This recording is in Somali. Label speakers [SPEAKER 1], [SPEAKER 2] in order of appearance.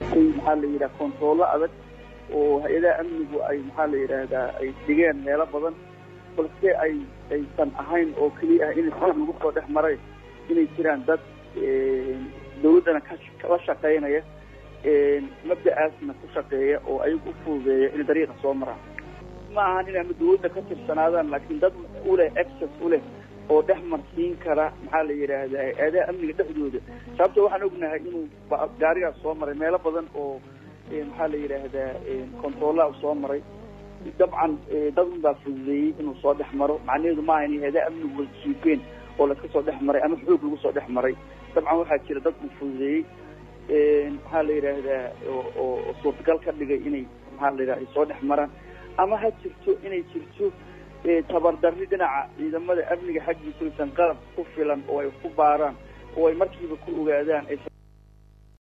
[SPEAKER 1] محل يرا كنترول أبد وهذا أمنه أي محل يرا هذا أي دجان هلا بدن بس أي سن أهين أو كلي إن الحين نقطة ده مرة إن يصيران ضد دولتنا كلا شقينا مبدأ أسمى كشقية أو أي أفوز إن طريقة صومرة ما عندنا دولتنا كثير سنوات لكن ضد أولى أكسس أولى oo dhaxmarsiin kara maxaa la yiraahdaa aada amniga dhexdooda sababtoo waxaan ognahay inuu gaariga soo maray meelo badan oo maxaa la yiraahdaa control soo maray dabcan dad baa fududeeyay inuu soo dhaxmaro macnaheedu ma ahayn aada amnigu siifeen oo la soo dhaxmaray ama xoog lagu soo dhaxmaray dabcan waxaa jira dad fududeeyay maxaa la yiraahdaa oo suurtagal ka dhigay inay maxaa la yiraahdaa soo dhaxmaraan ama ha jirto inay jirto tabardarri dhinaca ciidamada amniga xaqiisa qalab ku filan oo ay ku baaraan oo ay markiiba ku ogaadaan